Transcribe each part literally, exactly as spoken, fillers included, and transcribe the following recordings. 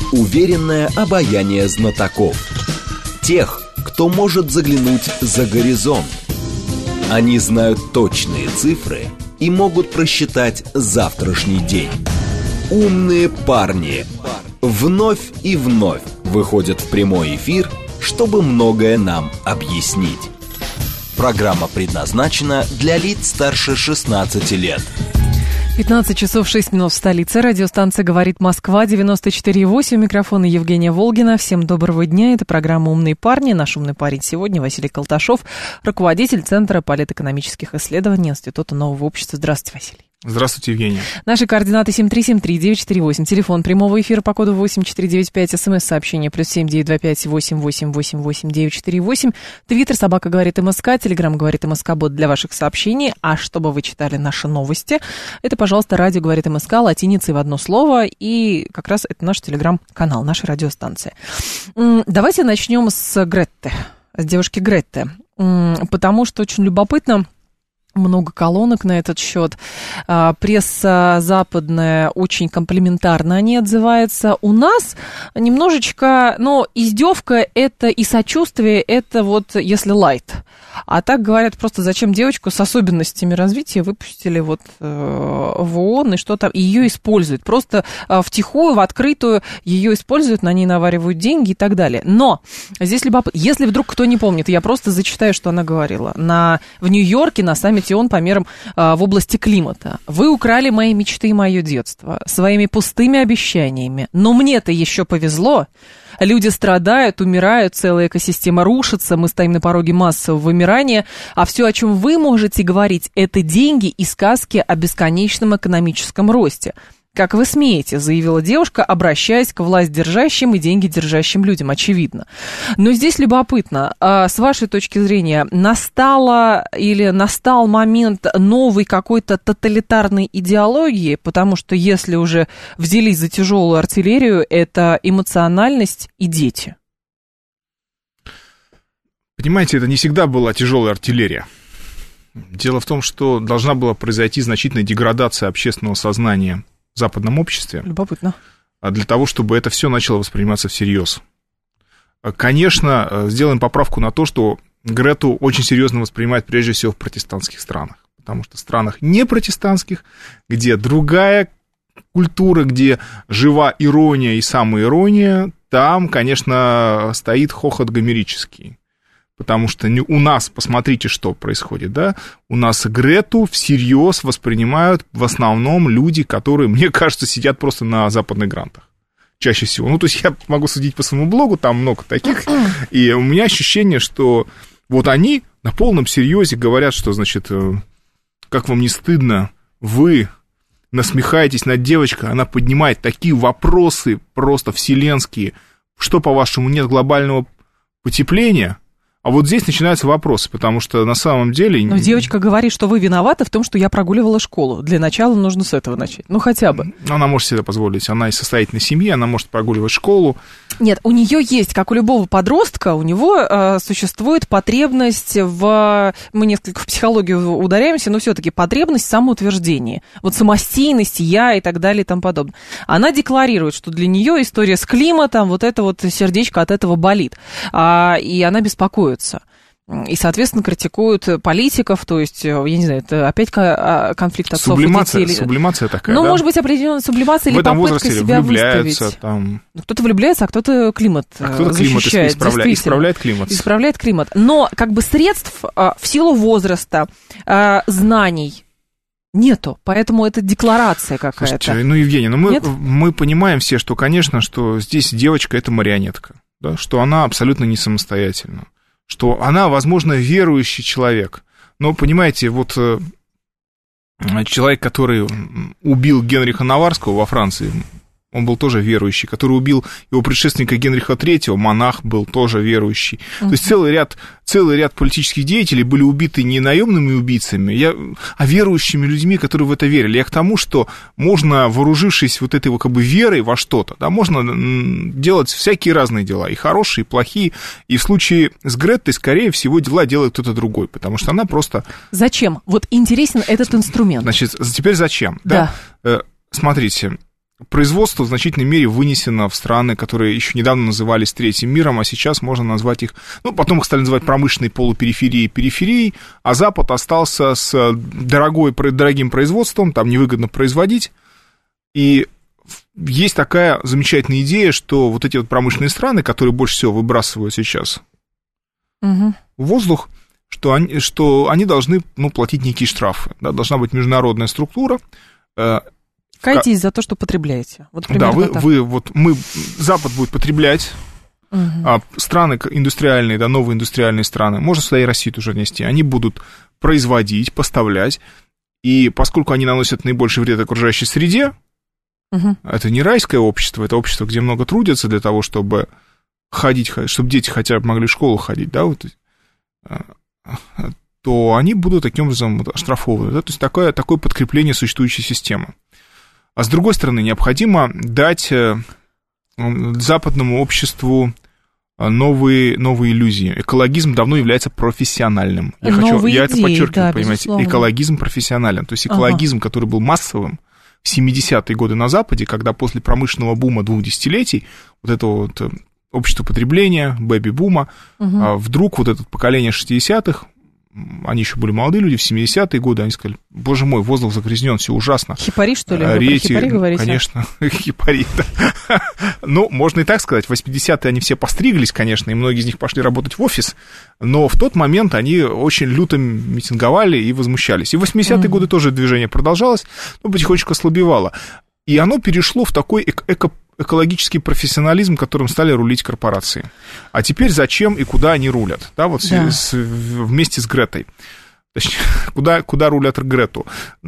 Уверенное обаяние знатоков. Тех, кто может заглянуть за горизонт. Они знают точные цифры и могут просчитать завтрашний день. Умные парни вновь и вновь выходят в прямой эфир, чтобы многое нам объяснить. Программа предназначена для лиц старше шестнадцати лет. пятнадцать часов шесть минут в столице. Радиостанция «Говорит Москва», девяносто четыре и восемь. У микрофона Евгения Волгина. Всем доброго дня. Это программа «Умные парни». Наш умный парень сегодня Василий Колташов, руководитель Центра политэкономических исследований Института нового общества. Здравствуйте, Василий. Здравствуйте, Евгения. Наши координаты семь три семь три девять четыре восемь. Телефон прямого эфира по коду восемь четыре девять пять. СМС-сообщение плюс семь девять два пять восемь восемь восемь восемь девять четыре восемь. Твиттер собака говорит МСК. Телеграм говорит МСК бот для ваших сообщений. А чтобы вы читали наши новости, это, пожалуйста, радио говорит МСК латиницей в одно слово. И как раз это наш телеграм-канал, наша радиостанция. Давайте начнем с Гретты, с девушки Гретты. Потому что очень любопытно. Много колонок на этот счет. Пресса западная очень комплиментарно о ней отзывается. У нас немножечко, ну, издевка это и сочувствие, это вот если лайт. А так говорят, просто зачем девочку с особенностями развития выпустили вот э, в ООН, и что там, и ее используют. Просто э, втихую, в открытую ее используют, на ней наваривают деньги и так далее. Но здесь любопытно, если вдруг кто не помнит, я просто зачитаю, что она говорила. На, в Нью-Йорке на саммите ООН по мерам э, в области климата. Вы украли мои мечты и мое детство своими пустыми обещаниями. Но мне-то еще повезло. Люди страдают, умирают, целая экосистема рушится, мы стоим на пороге массового вымирания, а все, о чем вы можете говорить, это деньги и сказки о бесконечном экономическом росте. Как вы смеете, заявила девушка, обращаясь к властьдержащим и деньги держащим людям, очевидно. Но здесь любопытно, с вашей точки зрения, настала или настал момент новой какой-то тоталитарной идеологии, потому что если уже взялись за тяжелую артиллерию, это эмоциональность и дети. Понимаете, это не всегда была тяжелая артиллерия. Дело в том, что должна была произойти значительная деградация общественного сознания в западном обществе. Любопытно. Для того, чтобы это все начало восприниматься всерьез. Конечно, сделаем поправку на то, что Грету очень серьезно воспринимают прежде всего в протестантских странах. Потому что в странах не протестантских, где другая культура, где жива ирония и самоирония, там, конечно, стоит хохот гомерический. Потому что у нас, посмотрите, что происходит, да, у нас Грету всерьез воспринимают в основном люди, которые, мне кажется, сидят просто на западных грантах. Чаще всего. Ну, то есть я могу судить по своему блогу, там много таких, и у меня ощущение, что вот они на полном серьезе говорят, что, значит, как вам не стыдно, вы насмехаетесь над девочкой, она поднимает такие вопросы просто вселенские, что, по-вашему, нет глобального потепления? А вот здесь начинаются вопросы, потому что на самом деле... Но девочка говорит, что вы виноваты в том, что я прогуливала школу. Для начала нужно с этого начать. Ну, хотя бы. Она может себе позволить. Она из состоятельной семьи, она может прогуливать школу. Нет, у нее есть, как у любого подростка, у него э, существует потребность в... Мы несколько в психологию ударяемся, но все-таки потребность в самоутверждении. Вот самостийность, я и так далее и тому подобное. Она декларирует, что для нее история с климатом, вот это вот сердечко от этого болит. А, и она беспокоится. И, соответственно, критикуют политиков, то есть, я не знаю, это опять конфликт отцов сублимация, и детей. Сублимация такая, Ну, да? может быть, определенная сублимация в или попытка возрасте себя влюбляются, выставить. Там... Кто-то влюбляется, а кто-то климат а кто-то защищает. Климат исправляет, исправляет климат. Исправляет климат. Но как бы средств в силу возраста, знаний нету, поэтому это декларация какая-то. Слушайте, ну, Евгений, ну мы, мы понимаем все, что, конечно, что здесь девочка – это марионетка, да, что она абсолютно не самостоятельна. Что она, возможно, верующий человек. Но, понимаете, вот человек, который убил Генриха Наварского во Франции, он был тоже верующий, который убил его предшественника Генриха третьего, монах был тоже верующий. Uh-huh. То есть целый ряд, целый ряд политических деятелей были убиты не наемными убийцами, я, а верующими людьми, которые в это верили. Я к тому, что можно, вооружившись вот этой вот как бы верой во что-то, да, можно делать всякие разные дела, и хорошие, и плохие. И в случае с Греттой, скорее всего, дела делает кто-то другой, потому что она просто... Зачем? Вот интересен этот инструмент. Значит, теперь зачем? Да. Да? Смотрите... производство в значительной мере вынесено в страны, которые еще недавно назывались третьим миром, а сейчас можно назвать их, ну, потом их стали называть промышленной полупериферией, периферией, а Запад остался с дорогой, дорогим производством, там невыгодно производить, и есть такая замечательная идея, что вот эти вот промышленные страны, которые больше всего выбрасывают сейчас угу. в воздух, что они, что они должны, ну, платить некие штрафы, да, должна быть международная структура. Кайтесь за то, что потребляете. Вот да, вы, вы, вот мы, Запад будет потреблять, угу. а страны индустриальные, да, новые индустриальные страны, можно сюда и Россию тоже внести, они будут производить, поставлять, и поскольку они наносят наибольший вред окружающей среде, угу. это не райское общество, это общество, где много трудятся для того, чтобы ходить, чтобы дети хотя бы могли в школу ходить, да, вот, то они будут таким образом оштрафованы. Да, то есть такое, такое подкрепление существующей системы. А с другой стороны, необходимо дать западному обществу новые, новые иллюзии. Экологизм давно является профессиональным. Я, хочу, я это подчеркиваю, да, понимаете, безусловно. Экологизм профессионален. То есть экологизм, ага. который был массовым в семидесятые годы на Западе, когда после промышленного бума двух десятилетий вот этого вот общество потребления, бэби-бума, угу. вдруг вот это поколение шестидесятых, они еще были молодые люди, в семидесятые годы, они сказали, боже мой, воздух загрязнен, все ужасно. Хипари, что ли? Вы Реки, про хипари говорите? Конечно, хипари, да. Ну, можно и так сказать, в восьмидесятые они все постриглись, конечно, и многие из них пошли работать в офис, но в тот момент они очень люто митинговали и возмущались. И в восьмидесятые mm-hmm. годы тоже движение продолжалось, но потихонечку ослабевало. И оно перешло в такой эко экологический профессионализм, которым стали рулить корпорации. А теперь зачем и куда они рулят? Да, вот да. С, вместе с Гретой. Точнее, куда, куда рулят Грету?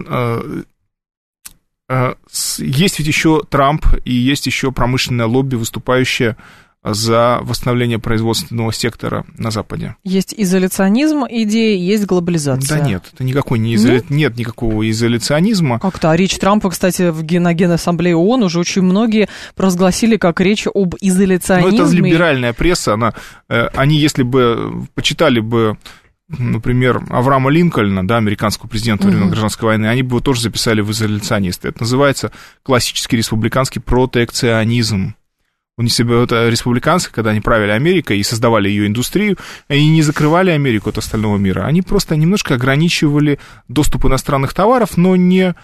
Есть ведь еще Трамп и есть еще промышленное лобби, выступающее за восстановление производственного сектора на Западе. Есть изоляционизм идеи, есть глобализация. Да нет, это никакой не изоля... нет? нет никакого изоляционизма. Как-то, а речь Трампа, кстати, в на Генассамблее ООН уже очень многие провозгласили как речь об изоляционизме. Ну, это либеральная пресса, она, они, если бы почитали бы, например, Авраама Линкольна, да, американского президента во время угу. гражданской войны, они бы его тоже записали в изоляционисты. Это называется классический республиканский протекционизм. У них себе это республиканцы, когда они правили Америкой и создавали ее индустрию, они не закрывали Америку от остального мира, они просто немножко ограничивали доступ иностранных товаров, но не,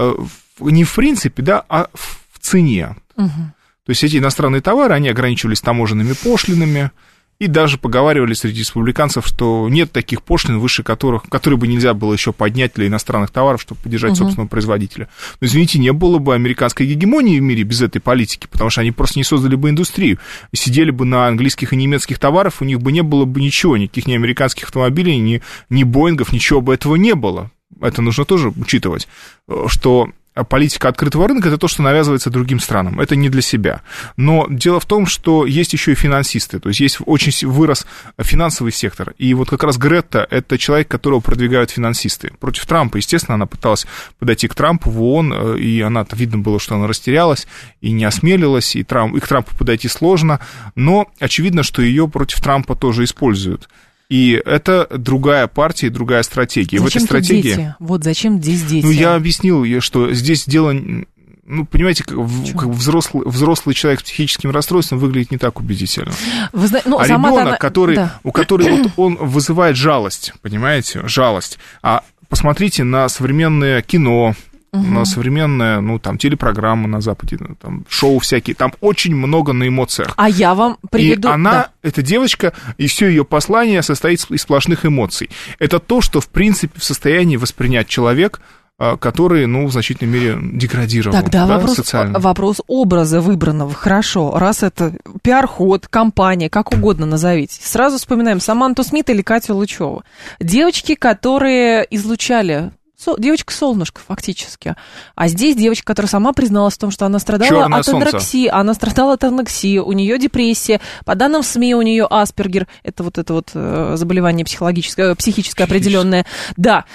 не в принципе, да, а в цене. Угу. То есть эти иностранные товары, они ограничивались таможенными пошлинами, и даже поговаривали среди республиканцев, что нет таких пошлин, выше которых, которые бы нельзя было еще поднять для иностранных товаров, чтобы поддержать uh-huh. собственного производителя. Но, извините, не было бы американской гегемонии в мире без этой политики, потому что они просто не создали бы индустрию. Сидели бы на английских и немецких товарах, у них бы не было бы ничего, никаких ни американских автомобилей, ни, ни Боингов, ничего бы этого не было. Это нужно тоже учитывать, что политика открытого рынка – это то, что навязывается другим странам, это не для себя. Но дело в том, что есть еще и финансисты, то есть есть очень вырос финансовый сектор, и вот как раз Грета – это человек, которого продвигают финансисты. Против Трампа, естественно, она пыталась подойти к Трампу в ООН, и она, видно было, что она растерялась и не осмелилась, и, Трамп, и к Трампу подойти сложно, но очевидно, что ее против Трампа тоже используют. И это другая партия, другая стратегия. Зачем в этой стратегии... дети? Вот зачем здесь дети? Ну, я объяснил, что здесь дело... Ну, понимаете, как, как взрослый, взрослый человек с психическим расстройством выглядит не так убедительно. Вы зна... ну, а ребенок, она... который, да. у которого вот он вызывает жалость, понимаете, жалость. А посмотрите на современное кино, угу. на современное, ну, там, телепрограммы на Западе, там, шоу всякие, там очень много на эмоциях. А я вам приведу... И она, да. эта девочка, и все ее послание состоит из сплошных эмоций. Это то, что, в принципе, в состоянии воспринять человек, который, ну, в значительной мере деградировал. Тогда да, вопрос, социально. Вопрос образа выбранного. Хорошо, раз это пиар-ход, компания, как угодно назовите. Сразу вспоминаем Саманту Смит или Катю Лычеву. Девочки, которые излучали... Девочка-солнышко, фактически. А здесь девочка, которая сама призналась в том, что она страдала Чёрное от анорексии. Она страдала от анорексии, у нее депрессия. По данным СМИ, у нее Аспергер. Это вот это вот заболевание психологическое, психическое определенное. Да.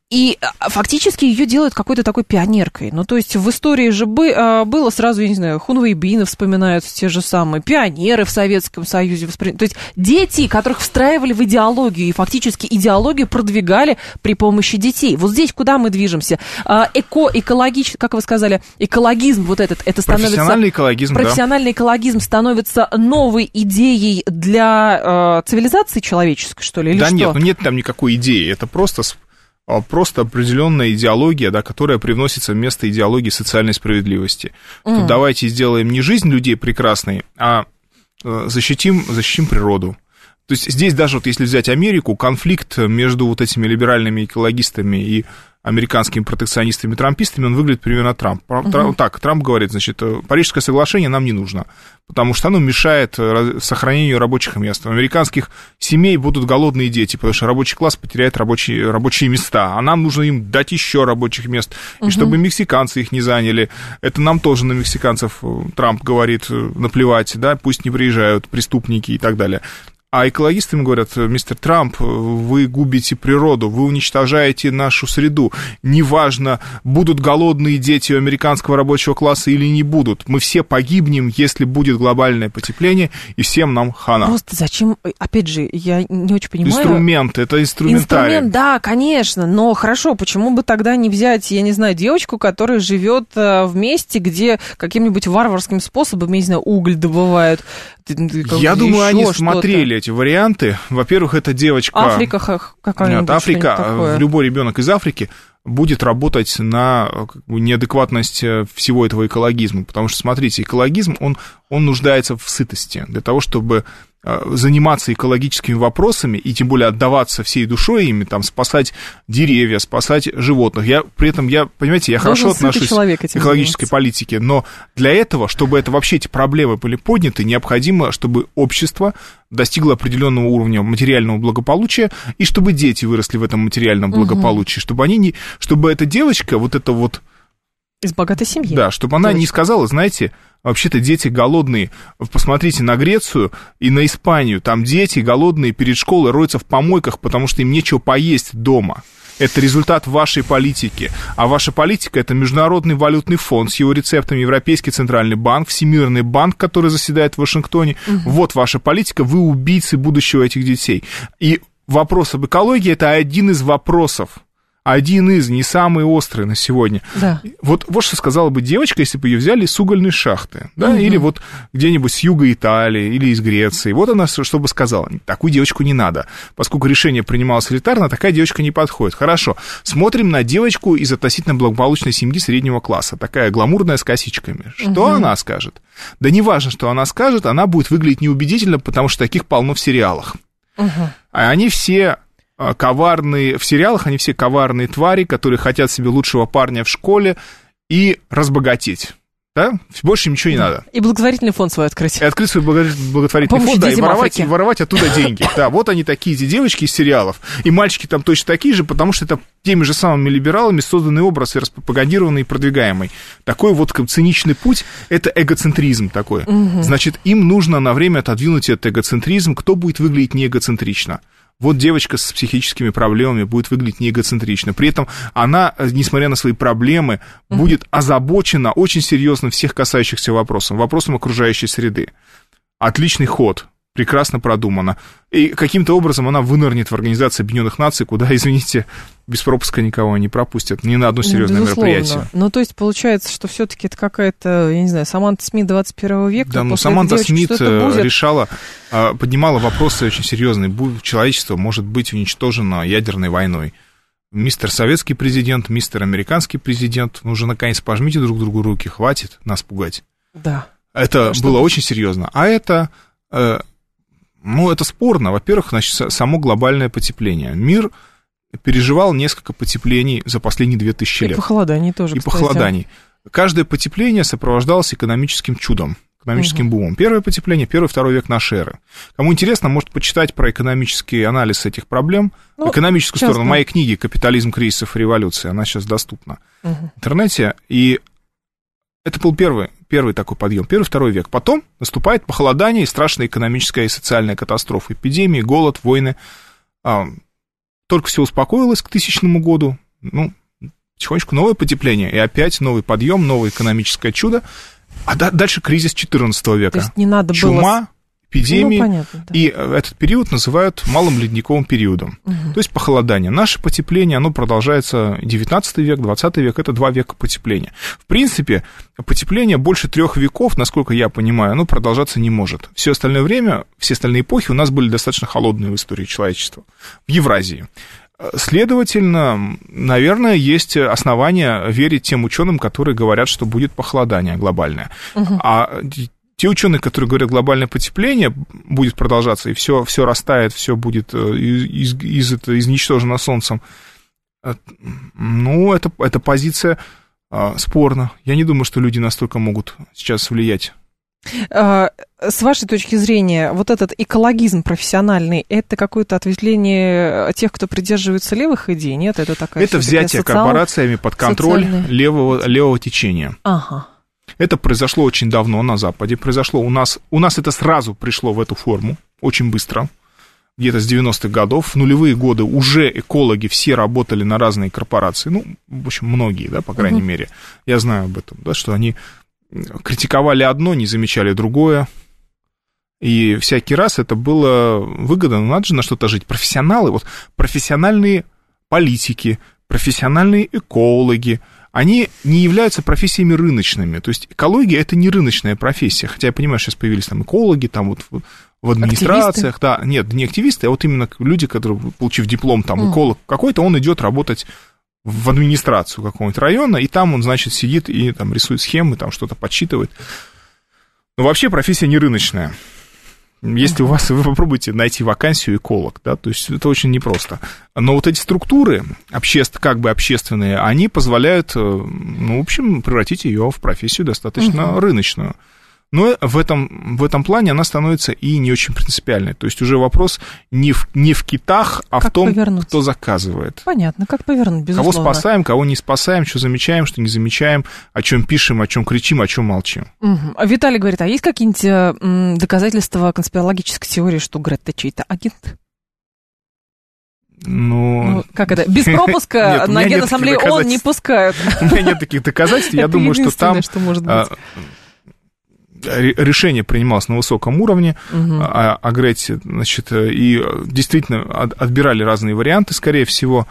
И фактически ее делают какой-то такой пионеркой. Ну, то есть в истории же бы, было сразу, я не знаю, хунвейбины вспоминаются те же самые, пионеры в Советском Союзе. Воспри... То есть дети, которых встраивали в идеологию, и фактически идеологию продвигали при помощи детей. Вот здесь куда мы движемся? Эко, экологич... как вы сказали, экологизм вот этот, это становится... Профессиональный экологизм, Профессиональный да. экологизм становится новой идеей для э, цивилизации человеческой, что ли, или да что? нет, ну нет там никакой идеи, это просто... просто определенная идеология, да, которая привносится вместо идеологии социальной справедливости. Mm. Что давайте сделаем не жизнь людей прекрасной, а защитим, защитим природу. То есть здесь даже вот если взять Америку, конфликт между вот этими либеральными экологистами и американскими протекционистами-трампистами, он выглядит примерно Трамп. Uh-huh. Так, Трамп говорит, значит, Парижское соглашение нам не нужно, потому что оно мешает сохранению рабочих мест. У американских семей будут голодные дети, потому что рабочий класс потеряет рабочие, рабочие места, а нам нужно им дать еще рабочих мест, uh-huh. и чтобы мексиканцы их не заняли. Это нам тоже на мексиканцев, Трамп говорит, наплевать, да, пусть не приезжают преступники и так далее. А экологисты им говорят: мистер Трамп, вы губите природу, вы уничтожаете нашу среду. Неважно, будут голодные дети у американского рабочего класса или не будут. Мы все погибнем, если будет глобальное потепление, и всем нам хана. Просто зачем, опять же, я не очень понимаю. Инструмент, это инструментарий. Инструмент, да, конечно, но хорошо, почему бы тогда не взять, я не знаю, девочку, которая живет в месте, где каким-нибудь варварским способом, я не знаю, уголь добывают. Я думаю, они что-то. смотрели эти варианты. Во-первых, это девочка... Африка какая-нибудь. Нет, Африка, любой ребенок из Африки будет работать на неадекватность всего этого экологизма. Потому что, смотрите, экологизм, он, он нуждается в сытости. Для того, чтобы заниматься экологическими вопросами и тем более отдаваться всей душой ими, там, спасать деревья, спасать животных. Я, при этом, я, понимаете, я хорошо отношусь к экологической политике, но для этого, чтобы это вообще эти проблемы были подняты, необходимо, чтобы общество достигло определенного уровня материального благополучия, и чтобы дети выросли в этом материальном благополучии, угу. чтобы они не, чтобы эта девочка, вот эта вот... Из богатой семьи. Да, чтобы она девочка. не сказала, знаете, вообще-то дети голодные. Посмотрите на Грецию и на Испанию. Там дети голодные перед школой роются в помойках, потому что им нечего поесть дома. Это результат вашей политики. А ваша политика — это Международный валютный фонд с его рецептами, Европейский центральный банк, Всемирный банк, который заседает в Вашингтоне. Угу. Вот ваша политика. Вы убийцы будущего этих детей. И вопрос об экологии — это один из вопросов. Один из, не самый острый на сегодня. Да. Вот, вот что сказала бы девочка, если бы ее взяли с угольной шахты, да, угу. или вот где-нибудь с юга Италии, или из Греции. Вот она что бы сказала: такую девочку не надо. Поскольку решение принималось элитарно, такая девочка не подходит. Хорошо, смотрим на девочку из относительно благополучной семьи среднего класса, такая гламурная с косичками. Что угу. она скажет? Да не важно, что она скажет, она будет выглядеть неубедительно, потому что таких полно в сериалах. Угу. А они все... коварные, в сериалах они все коварные твари, которые хотят себе лучшего парня в школе и разбогатеть, да? Больше ничего не надо. И благотворительный фонд свой открыть. И открыть свой благотворительный фонд, да, и воровать, и воровать оттуда деньги. Да, вот они такие, эти девочки из сериалов. И мальчики там точно такие же, потому что это теми же самыми либералами созданный образ и распропагандированный и продвигаемый. Такой вот циничный путь — это эгоцентризм такой. Угу. Значит, им нужно на время отодвинуть этот эгоцентризм. Кто будет выглядеть неэгоцентрично? Вот девочка с психическими проблемами будет выглядеть неэгоцентрично. При этом она, несмотря на свои проблемы, uh-huh. будет озабочена очень серьезно всех касающихся вопросов, вопросом окружающей среды. Отличный ход, прекрасно продумано. И каким-то образом она вынырнет в Организации Объединенных Наций, куда, извините, без пропуска никого не пропустят, ни на одно серьезное ну, мероприятие. Ну, то есть, получается, что все-таки это какая-то, я не знаю, Саманта Смит двадцать первого века. Да, ну, Саманта Смит решала, поднимала вопросы очень серьезные. Человечество может быть уничтожено ядерной войной. Мистер советский президент, мистер американский президент, ну, уже, наконец, пожмите друг другу руки, хватит нас пугать. Да. Это что было очень серьезно. А это... Ну, это спорно. Во-первых, значит, само глобальное потепление. Мир переживал несколько потеплений за последние две тысячи лет. И похолоданий тоже, И кстати. похолоданий. Каждое потепление сопровождалось экономическим чудом, экономическим угу. бумом. Первое потепление, первый, второй век нашей эры. Кому интересно, может почитать про экономический анализ этих проблем. Ну, экономическую часто. сторону моей книги «Капитализм, кризисов и революции». Она сейчас доступна угу. в интернете. И это был первый, первый такой подъем, первый, второй век. Потом наступает похолодание и страшная экономическая и социальная катастрофа. Эпидемии, голод, войны. Только все успокоилось к тысячному году. ну, потихонечку новое потепление, и опять новый подъем, новое экономическое чудо. А да, дальше кризис четырнадцатого века. То есть не надо Чума, было... эпидемии, ну, понятно, да. И этот период называют малым ледниковым периодом. Угу. То есть похолодание. Наше потепление, оно продолжается девятнадцатый век, двадцатый век, это два века потепления. В принципе, потепление больше трех веков, насколько я понимаю, оно продолжаться не может. Все остальное время, все остальные эпохи у нас были достаточно холодные в истории человечества. В Евразии. Следовательно, наверное, есть основания верить тем ученым, которые говорят, что будет похолодание глобальное. Угу. А те ученые, которые говорят, глобальное потепление будет продолжаться, и все, все растает, все будет из, из, из, изничтожено Солнцем, ну, это, это позиция а, спорна. Я не думаю, что люди настолько могут сейчас влиять. С вашей точки зрения, вот этот экологизм профессиональный, это какое-то ответвление тех, кто придерживается левых идей, нет? Это такая... Это взятие социал... корпорациями под контроль левого, левого течения. Ага. Это произошло очень давно на Западе, произошло у нас, у нас это сразу пришло в эту форму, очень быстро, где-то с девяностых годов, в нулевые годы уже экологи все работали на разные корпорации, ну, в общем, многие, да, по крайней uh-huh. мере, я знаю об этом, да, что они критиковали одно, не замечали другое, и всякий раз это было выгодно, ну, надо же на что-то жить. Профессионалы, вот профессиональные политики, профессиональные экологи, они не являются профессиями рыночными. То есть экология — это не рыночная профессия. Хотя я понимаю, сейчас появились там экологи, там вот в администрациях. Да, нет, не активисты, а вот именно люди, которые, получив диплом, там, эколог какой-то, он идет работать в администрацию какого-нибудь района, и там он, значит, сидит и там рисует схемы, там что-то подсчитывает. Но вообще профессия не рыночная. Если у вас, вы попробуйте найти вакансию эколог, да, то есть это очень непросто. Но вот эти структуры, обществ, как бы общественные, они позволяют, ну, в общем, превратить ее в профессию достаточно угу. рыночную. Но в этом, в этом плане она становится и не очень принципиальной. То есть уже вопрос не в, не в китах, а как в том, повернуть? Кто заказывает. Понятно, как повернуть, безусловно. Кого спасаем, кого не спасаем, что замечаем, что не замечаем, о чем пишем, о чем кричим, о чем молчим. Угу. Виталий говорит, а есть какие-нибудь м, доказательства конспирологической теории, что Грета чей-то агент? Ну, ну, как это? Без пропуска нет, на Генассамблею ООН не пускают. У меня нет таких доказательств. Я думаю, что там... решение принималось на высоком уровне угу. о, о Грете, значит, и действительно отбирали разные варианты, скорее всего.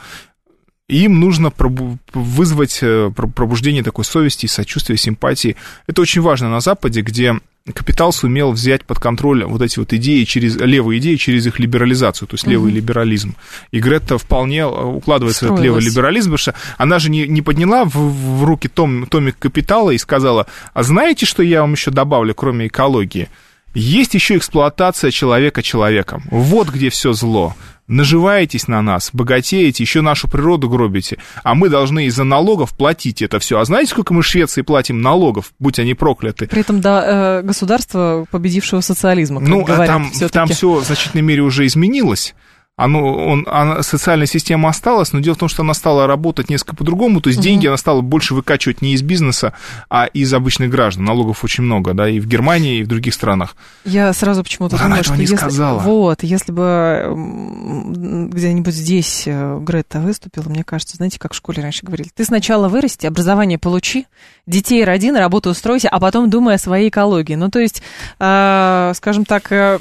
Им нужно пробу- вызвать пробуждение такой совести, сочувствия, симпатии. Это очень важно на Западе, где капитал сумел взять под контроль вот эти вот идеи, через, левые идеи через их либерализацию, то есть левый угу. либерализм. И Грета вполне укладывается в этот левый либерализм, потому что она же не, не подняла в, в руки том, томик «Капитала» и сказала, а знаете, что я вам еще добавлю, кроме экологии? Есть еще эксплуатация человека человеком. Вот где все зло. Наживаетесь на нас, богатеете, еще нашу природу гробите, а мы должны из-за налогов платить это все. А знаете, сколько мы в Швеции платим налогов, будь они прокляты? При этом, да, государство победившего социализма, как ну, говорят, там, там все в значительной мере уже изменилось. Оно, он, она, социальная система осталась, но дело в том, что она стала работать несколько по-другому, то есть угу. деньги она стала больше выкачивать не из бизнеса, а из обычных граждан. Налогов очень много, да, и в Германии, и в других странах. Я сразу почему-то она думаю, что не если, сказала. Вот, если бы где-нибудь здесь Грета выступила, мне кажется, знаете, как в школе раньше говорили, ты сначала вырасти, образование получи, детей роди, на работу устройся, а потом думай о своей экологии. Ну, то есть, э, скажем так, э,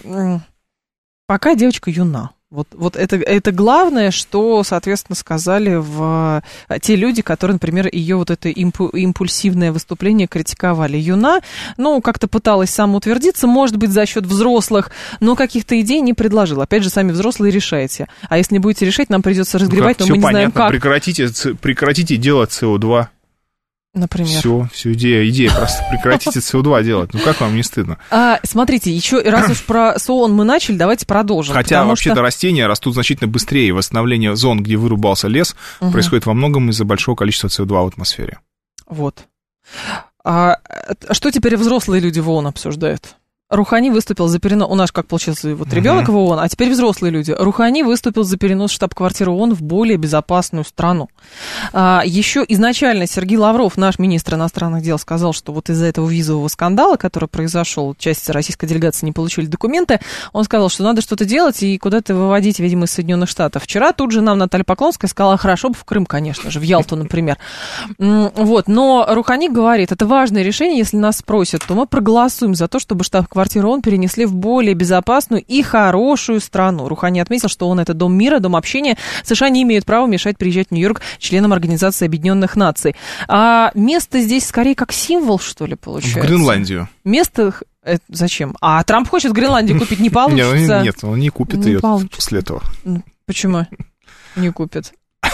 пока девочка юна. Вот, вот это, это главное, что, соответственно, сказали в те люди, которые, например, ее вот это импу, импульсивное выступление критиковали. Юна, ну, как-то пыталась самоутвердиться, может быть, за счет взрослых, но каких-то идей не предложила. Опять же, сами взрослые решайте. А если не будете решать, нам придется разгребать, ну, но мы не понятно. знаем, как. Прекратите, прекратите делать эс о два. Например. Все, все идея, идея, просто прекратите эс о два делать. Ну, как вам не стыдно? А, смотрите, еще раз уж про СООН мы начали, давайте продолжим. Хотя, вообще-то, что... растения растут значительно быстрее. Восстановление зон, где вырубался лес, угу. происходит во многом из-за большого количества эс о два в атмосфере. Вот. А что теперь взрослые люди в ООН обсуждают? Рухани выступил за перенос... У нас как получился вот ребенок uh-huh. в ООН, а теперь взрослые люди. Рухани выступил за перенос штаб-квартиры ООН в более безопасную страну. А, еще изначально Сергей Лавров, наш министр иностранных дел, сказал, что вот из-за этого визового скандала, который произошел, часть российской делегации не получили документы, он сказал, что надо что-то делать и куда-то выводить, видимо, из Соединенных Штатов. Вчера тут же нам Наталья Поклонская сказала, хорошо бы в Крым, конечно же, в Ялту, например. Вот, но Рухани говорит, это важное решение, если нас спросят, то мы проголосуем за то, чтобы штаб-квартиру ООН перенесли в более безопасную и хорошую страну. Рухани отметил, что ООН — это дом мира, дом общения. США не имеют права мешать приезжать в Нью-Йорк членам Организации Объединенных Наций. А место здесь скорее как символ, что ли, получается? В Гренландию. Место... Это зачем? А Трамп хочет Гренландию купить, не получится? Нет, он не купит ее после этого. Почему не купит?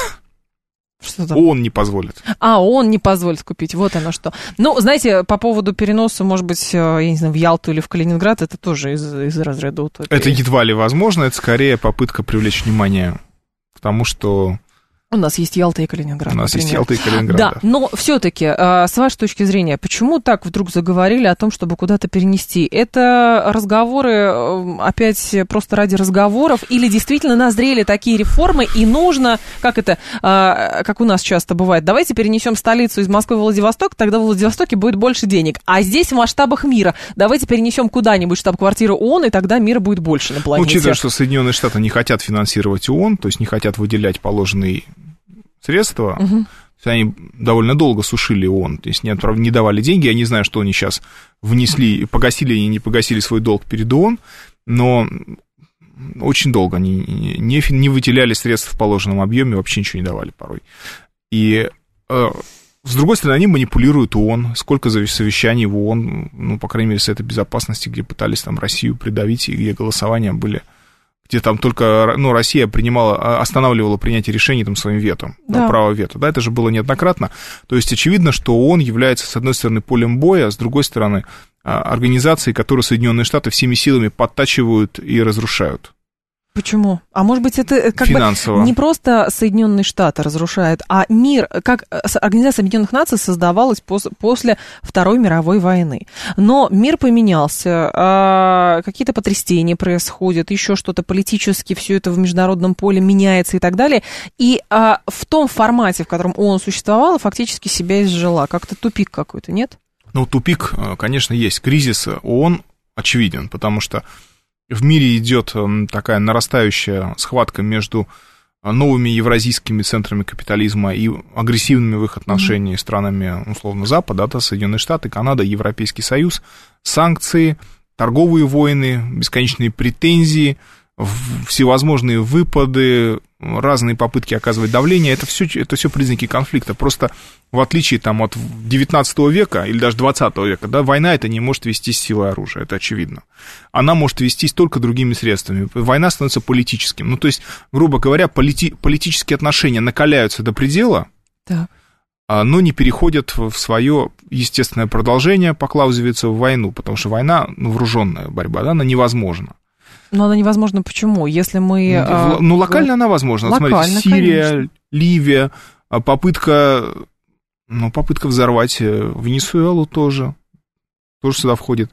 Что там? Он не позволит. А, он не позволит купить, вот оно что. Ну, знаете, по поводу переноса, может быть, я не знаю, в Ялту или в Калининград, это тоже из, из разряда утопии. Это едва ли возможно, это скорее попытка привлечь внимание к тому, что... У нас есть Ялта и Калининград. У нас например. есть Ялта и Калининград. Да, да. но все-таки, с вашей точки зрения, почему так вдруг заговорили о том, чтобы куда-то перенести? Это разговоры опять просто ради разговоров, или действительно назрели такие реформы, и нужно, как это, как у нас часто бывает, давайте перенесем столицу из Москвы в Владивосток, тогда в Владивостоке будет больше денег. А здесь в масштабах мира давайте перенесем куда-нибудь штаб-квартиру ООН, и тогда мира будет больше на планете. Учитывая, что Соединенные Штаты не хотят финансировать ООН, то есть не хотят выделять положенный средства, угу. Они довольно долго сушили ООН, то есть не, отправ... не давали деньги, я не знаю, что они сейчас внесли, погасили или не погасили свой долг перед ООН, но очень долго они не, не выделяли средств в положенном объеме, вообще ничего не давали порой. И э, с другой стороны, они манипулируют ООН, сколько совещаний в ООН, ну, по крайней мере, Совета Безопасности, где пытались там Россию придавить, и где голосования были... где там только, ну, Россия принимала, останавливала принятие решений там своим вето, да. право вето, да, это же было неоднократно, то есть очевидно, что ООН является, с одной стороны, полем боя, а с другой стороны, организацией, которую Соединенные Штаты всеми силами подтачивают и разрушают. Почему? А может быть, это как финансово. бы не просто Соединенные Штаты разрушают, а мир, как Организация Объединенных Наций создавалась пос, после Второй мировой войны. Но мир поменялся, а, какие-то потрясения происходят, еще что-то политически, все это в международном поле меняется и так далее. И а, в том формате, в котором ООН существовала, фактически себя изжила. Как-то тупик какой-то, нет? Ну, тупик, конечно, есть. Кризис ООН очевиден, потому что в мире идет такая нарастающая схватка между новыми евразийскими центрами капитализма и агрессивными в их отношении mm-hmm. странами, условно, Запада, да, Соединенные Штаты, Канада, Европейский Союз, санкции, торговые войны, бесконечные претензии, всевозможные выпады, разные попытки оказывать давление, это все, это все признаки конфликта. Просто в отличие там, от девятнадцатого века или даже двадцатого века, да, война это не может вестись силой оружия, это очевидно. Она может вестись только другими средствами. Война становится политическим. Ну, то есть, грубо говоря, полити- политические отношения накаляются до предела, да. но не переходят в свое естественное продолжение по Клаузевицу в войну, потому что война, ну, вооруженная борьба, да, она невозможна. Но она невозможна почему? Если мы... Ну, ну локально она возможна. Локально, смотрите, Сирия, конечно. Ливия, попытка, ну, попытка взорвать Венесуэлу тоже, тоже сюда входит.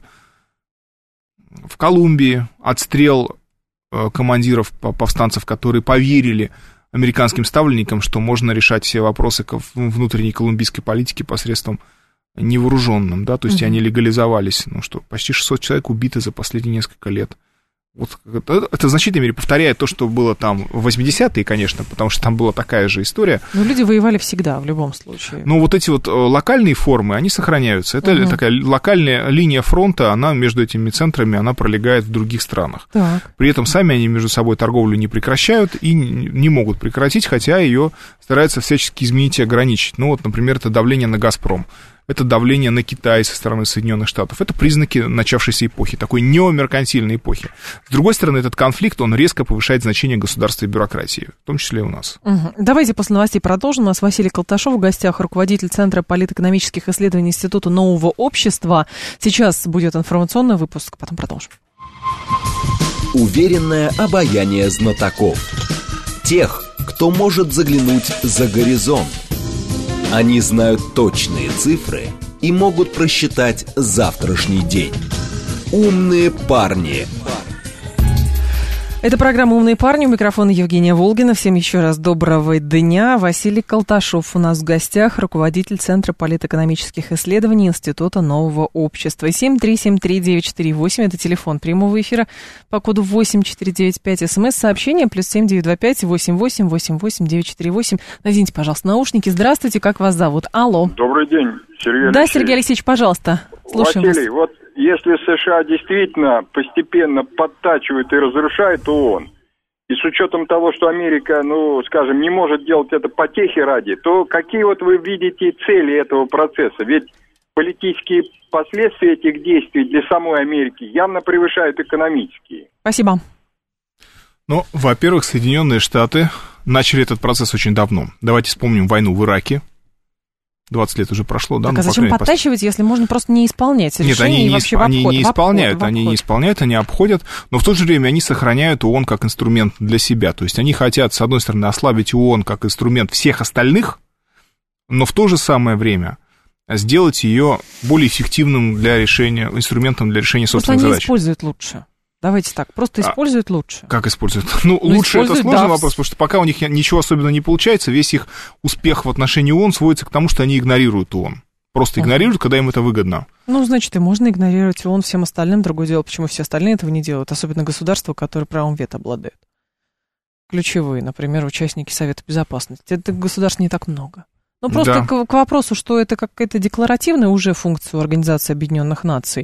В Колумбии отстрел командиров повстанцев, которые поверили американским ставленникам, что можно решать все вопросы внутренней колумбийской политики посредством невооруженным, да, то есть uh-huh. они легализовались, ну что, почти шестьсот человек убиты за последние несколько лет. Вот это, это в значительной мере повторяет то, что было там в восьмидесятые, конечно, потому что там была такая же история. Но люди воевали всегда, в любом случае. Но вот эти вот локальные формы, они сохраняются. Это угу. такая локальная линия фронта, она между этими центрами, она пролегает в других странах. Так. При этом сами они между собой торговлю не прекращают и не могут прекратить, хотя ее стараются всячески изменить и ограничить. Ну вот, например, это давление на «Газпром». Это давление на Китай со стороны Соединенных Штатов. Это признаки начавшейся эпохи, такой неомеркантильной эпохи. С другой стороны, этот конфликт, он резко повышает значение государства и бюрократии, в том числе и у нас. Угу. Давайте после новостей продолжим. У нас Василий Колташов в гостях, руководитель Центра политэкономических исследований Института нового общества. Сейчас будет информационный выпуск, потом продолжим. Уверенное обаяние знатоков. Тех, кто может заглянуть за горизонт. Они знают точные цифры и могут просчитать завтрашний день. «Умные парни». Это программа «Умные парни». У микрофона Евгения Волгина. Всем еще раз доброго дня. Василий Колташов у нас в гостях, руководитель Центра политэкономических исследований Института нового общества. семь три семь три девять четыре восемь – это телефон прямого эфира по коду восемь четыре девять пять. СМС-сообщение плюс семь девять два пять восемь восемь восемь восемь девять четыре восемь. Наденьте, пожалуйста, наушники. Здравствуйте, как вас зовут? Алло. Добрый день, Сергей Алексеевич. Да, Сергей Алексеевич, пожалуйста. Слушаем Василий, вас. вот если США действительно постепенно подтачивает и разрушает ООН, и с учетом того, что Америка, ну, скажем, не может делать это потехи ради, то какие вот вы видите цели этого процесса? Ведь политические последствия этих действий для самой Америки явно превышают экономические. Спасибо. Ну, во-первых, Соединенные Штаты начали этот процесс очень давно. Давайте вспомним войну в Ираке. двадцать лет уже прошло, да? Так, ну, а зачем крайней, подтачивать, если можно просто не исполнять решения? Нет, они не, вообще исп... в они обход, не в обход, исполняют, в они не обход. исполняют, они обходят, но в то же время они сохраняют ООН как инструмент для себя. То есть они хотят, с одной стороны, ослабить ООН как инструмент всех остальных, но в то же самое время сделать ее более эффективным для решения, инструментом для решения собственных Просто они задач. используют лучше. Давайте так, просто используют а, лучше. Как используют? Ну, ну лучше это сложный да. вопрос, потому что пока у них ничего особенно не получается, весь их успех в отношении ООН сводится к тому, что они игнорируют ООН. Просто игнорируют, uh-huh. когда им это выгодно. Ну, значит, и можно игнорировать ООН всем остальным. Другое дело, почему все остальные этого не делают, особенно государства, которые правом вето обладают. Ключевые, например, участники Совета Безопасности. Это государств не так много. Ну, просто да. к, к вопросу, что это какая-то декларативная уже функция Организации Объединенных Наций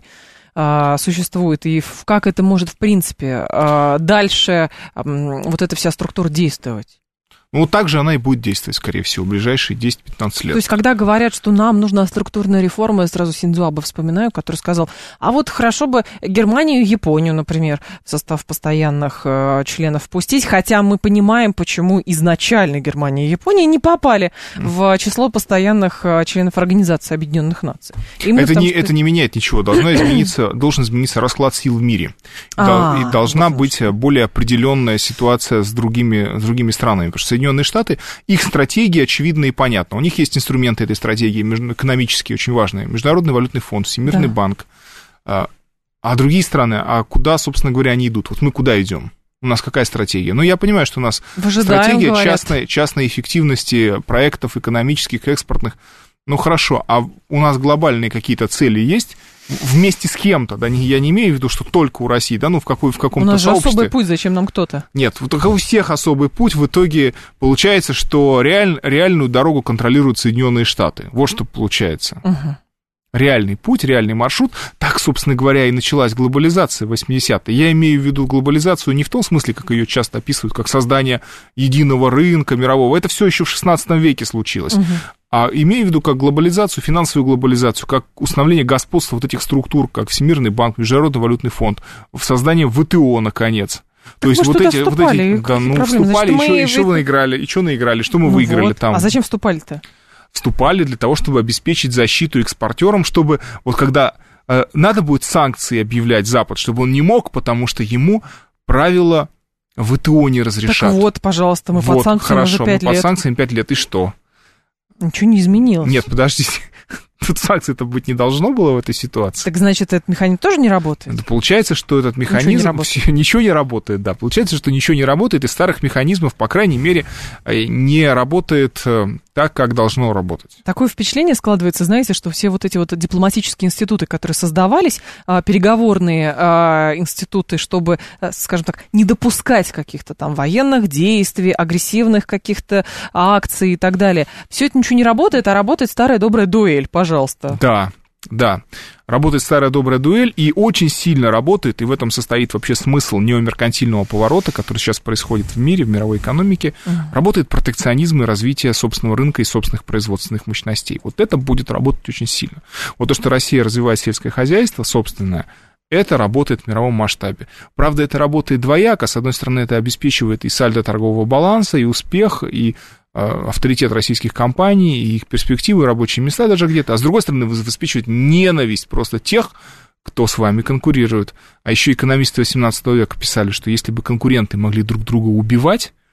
а, существует, и в, как это может, в принципе, а, дальше а, вот эта вся структура действовать. Ну, так же она и будет действовать, скорее всего, в ближайшие десять-пятнадцать лет. То есть, когда говорят, что нам нужна структурная реформа, я сразу Синдзо Абе вспоминаю, который сказал, а вот хорошо бы Германию и Японию, например, в состав постоянных э, членов впустить, хотя мы понимаем, почему изначально Германия и Япония не попали в число постоянных э, членов Организации Объединенных Наций. Это не, что... это не меняет ничего. Должно измениться, должен измениться расклад сил в мире. А, и должна быть более определенная ситуация с другими, с другими странами, потому что Соединенные Штаты, их стратегия очевидна и понятна. У них есть инструменты этой стратегии, экономические, очень важные. Международный валютный фонд, Всемирный да. банк. А, а другие страны, а куда, собственно говоря, они идут? Вот мы куда идем? У нас какая стратегия? Ну, я понимаю, что у нас Выжидаем, стратегия частной, частной эффективности проектов экономических, экспортных. Ну, хорошо, а у нас глобальные какие-то цели есть? Вместе с кем-то, да, я не имею в виду, что только у России, да, ну, в, какой, в каком-то сообществе. У нас же особый путь, зачем нам кто-то? Нет, вот у всех особый путь, в итоге получается, что реаль, реальную дорогу контролируют Соединенные Штаты. Вот что получается. Угу. Реальный путь, реальный маршрут. Так, собственно говоря, и началась глобализация в восьмидесятые. Я имею в виду глобализацию не в том смысле, как ее часто описывают, как создание единого рынка мирового. Это все еще в шестнадцатом веке случилось. Угу. А имею в виду как глобализацию, финансовую глобализацию, как установление господства вот этих структур, как Всемирный банк, Международный валютный фонд, в создание ВТО, наконец. Так то есть вот эти, вот эти, да, ну, проблемы? Вступали, Значит, еще, мы... и что вы наиграли, и что наиграли, что мы ну выиграли вот. Там. А зачем вступали-то? Вступали для того, чтобы обеспечить защиту экспортерам, чтобы вот когда э, надо будет санкции объявлять Запад, чтобы он не мог, потому что ему правила ВТО не разрешат. Так вот, пожалуйста, мы вот, под санкциями хорошо, уже пять лет. Под санкциями пять лет, и что? Ничего не изменилось. Нет, подождите. Тут санкций-то быть не должно было в этой ситуации. Так значит, этот механизм тоже не работает? Да, получается, что этот механизм... Ничего не работает. Ничего не работает, да. Получается, что ничего не работает, и старых механизмов, по крайней мере, не работает так, как должно работать. Такое впечатление складывается, знаете, что все вот эти вот дипломатические институты, которые создавались, переговорные институты, чтобы, скажем так, не допускать каких-то там военных действий, агрессивных каких-то акций и так далее. Все это ничего не работает, а работает старая добрая дуэль, пожалуйста. Да, да. Работает старая добрая дуэль, и очень сильно работает, и в этом состоит вообще смысл неомеркантильного поворота, который сейчас происходит в мире, в мировой экономике. Uh-huh. Работает протекционизм и развитие собственного рынка и собственных производственных мощностей. Вот это будет работать очень сильно. Вот то, что Россия развивает сельское хозяйство собственное, это работает в мировом масштабе. Правда, это работает двояко. С одной стороны, это обеспечивает и сальдо торгового баланса, и успех, и авторитет российских компаний, и их перспективы, рабочие места даже где-то, а с другой стороны, обеспечивает ненависть просто тех, кто с вами конкурирует. А еще экономисты восемнадцатого века писали, что если бы конкуренты могли друг друга убивать,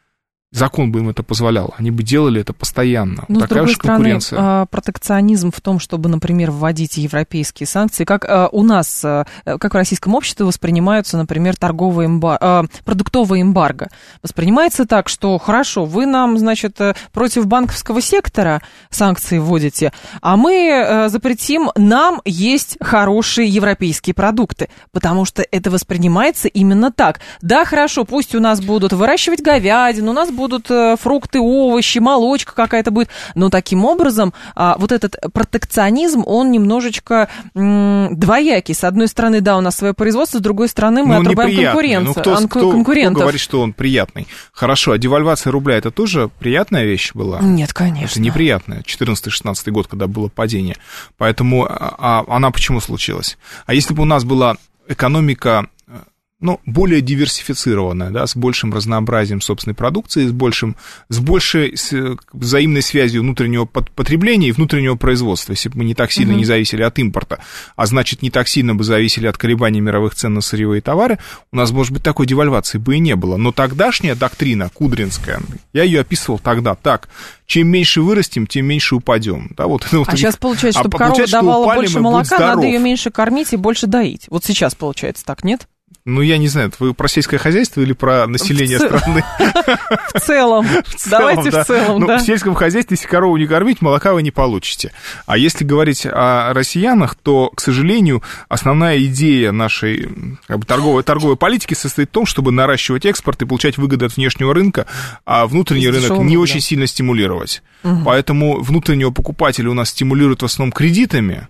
закон бы им это позволял, они бы делали это постоянно. Но, такая с другой же конкуренция. стороны, протекционизм в том, чтобы, например, вводить европейские санкции, как у нас, как в российском обществе воспринимаются, например, торговые эмбар... продуктовые эмбарго. Воспринимается так, что хорошо, вы нам, значит, против банковского сектора санкции вводите, а мы запретим нам есть хорошие европейские продукты, потому что это воспринимается именно так. Да, хорошо, пусть у нас будут выращивать говядину, у нас будут фрукты, овощи, молочка какая-то будет, но таким образом вот этот протекционизм, он немножечко м, двоякий. С одной стороны, да, у нас свое производство, с другой стороны, мы ну, отрубаем конкуренцию. Ну, кто, кто, кто говорит, что он приятный? Хорошо, а девальвация рубля, это тоже приятная вещь была? Нет, конечно. Это неприятная. четырнадцатый-шестнадцатый год, когда было падение. Поэтому а, она почему случилась? А если бы у нас была экономика... ну, более диверсифицированная, да, с большим разнообразием собственной продукции, с, большим, с большей с, взаимной связью внутреннего потребления и внутреннего производства, если бы мы не так сильно uh-huh. не зависели от импорта, а значит, не так сильно бы зависели от колебаний мировых цен на сырьевые товары, у нас, может быть, такой девальвации бы и не было. Но тогдашняя доктрина кудринская, я ее описывал тогда так: чем меньше вырастем, тем меньше упадем. Да, вот, вот а сейчас получается, чтобы а корова давала упали, больше молока, надо ее меньше кормить и больше доить. Вот сейчас получается так, нет? Ну, я не знаю, вы про сельское хозяйство или про население в страны? В целом. Давайте в целом, да. В сельском хозяйстве, если корову не кормить, молока вы не получите. А если говорить о россиянах, то, к сожалению, основная идея нашей как бы, торговой, торговой политики состоит в том, чтобы наращивать экспорт и получать выгоды от внешнего рынка, а внутренний рынок не очень сильно стимулировать. Поэтому внутреннего покупателя у нас стимулируют в основном кредитами,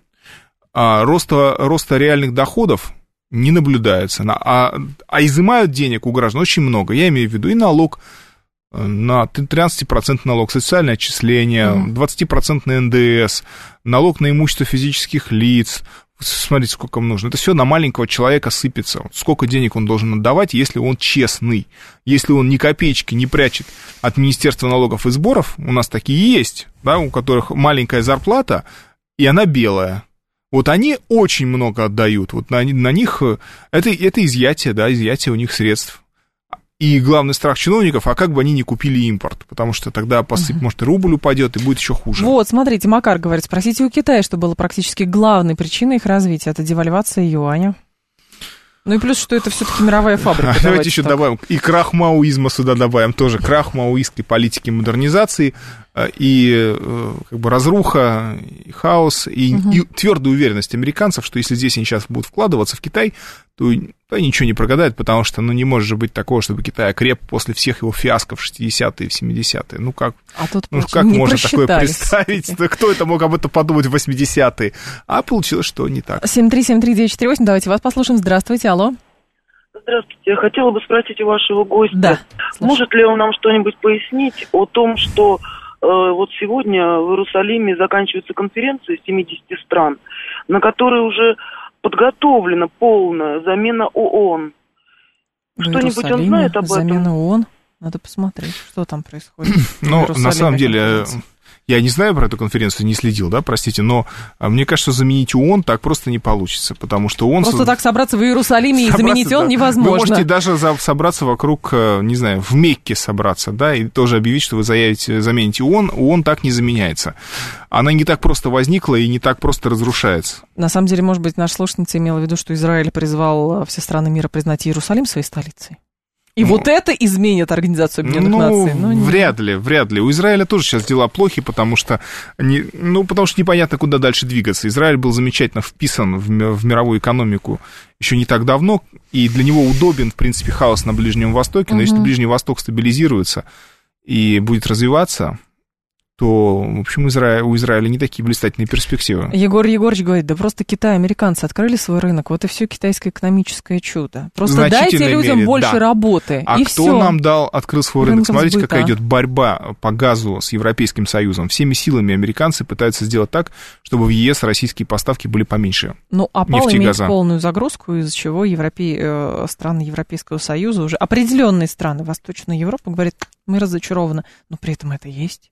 а роста, роста реальных доходов не наблюдается, а, а изымают денег у граждан очень много. Я имею в виду и налог на тринадцать процентов налог, социальное отчисление, двадцать процентов эн дэ эс, налог на имущество физических лиц. Смотрите, сколько им нужно. Это все на маленького человека сыпется. Сколько денег он должен отдавать, если он честный, если он ни копеечки не прячет от Министерства налогов и сборов. У нас такие есть, да, у которых маленькая зарплата, и она белая. Вот они очень много отдают, вот на, на них это, это изъятие, да, изъятие у них средств. И главный страх чиновников, а как бы они не купили импорт, потому что тогда посып, uh-huh. может, и рубль упадет, и будет еще хуже. Вот, смотрите, Макар говорит, спросите у Китая, что было практически главной причиной их развития, это девальвация юаня. Ну и плюс, что это все-таки мировая фабрика. Давайте, давайте еще так добавим, и крах маоизма сюда добавим тоже, крах маоистской политики модернизации, и как бы разруха, и хаос, и, угу. и твердая уверенность американцев, что если здесь они сейчас будут вкладываться в Китай, то, то ничего не прогадает, потому что, ну, не может же быть такого, чтобы Китай окреп после всех его фиаско в шестидесятые, в семидесятые. Ну, как, а тут ну, как можно такое представить? Кто это мог об этом подумать в восьмидесятые? А получилось, что не так. семь три семь три девять четыре восемь, давайте вас послушаем. Здравствуйте, алло. Здравствуйте, я хотела бы спросить у вашего гостя, да, может ли он нам что-нибудь пояснить о том, что э, вот сегодня в Иерусалиме заканчивается конференция семидесяти стран, на которой уже подготовлена полная замена ООН. Что-нибудь он знает об этом? Замена ООН? Надо посмотреть, что там происходит. Ну, на самом деле... Я не знаю про эту конференцию, не следил, да, простите, но мне кажется, заменить ООН так просто не получится, потому что ООН... Просто так собраться в Иерусалиме и заменить ООН да. невозможно. Вы можете даже собраться вокруг, не знаю, в Мекке собраться, да, и тоже объявить, что вы заявите, замените ООН. ООН так не заменяется. Она не так просто возникла и не так просто разрушается. На самом деле, может быть, наша слушательница имела в виду, что Израиль призвал все страны мира признать Иерусалим своей столицей? И ну, вот это изменит Организацию Объединенных ну, Наций? Ну, вряд ли, вряд ли. У Израиля тоже сейчас дела плохи, потому что, не, ну, потому что непонятно, куда дальше двигаться. Израиль был замечательно вписан в, в мировую экономику еще не так давно, и для него удобен, в принципе, хаос на Ближнем Востоке, но угу. если Ближний Восток стабилизируется и будет развиваться, то, в общем, Изра... у Израиля не такие блистательные перспективы. Егор Егорович говорит, да просто Китай, американцы открыли свой рынок, вот и все китайское экономическое чудо. Просто дайте людям мере, больше да. работы, а и кто все. нам дал, открыл свой рынок? Рынком Смотрите, сбыта. Какая идет борьба по газу с Европейским Союзом. Всеми силами американцы пытаются сделать так, чтобы в ЕС российские поставки были поменьше. Ну, а ПАЛ имеет полную загрузку, из-за чего Европе... страны Европейского Союза, уже определенные страны Восточной Европы, говорят, мы разочарованы, но при этом это есть.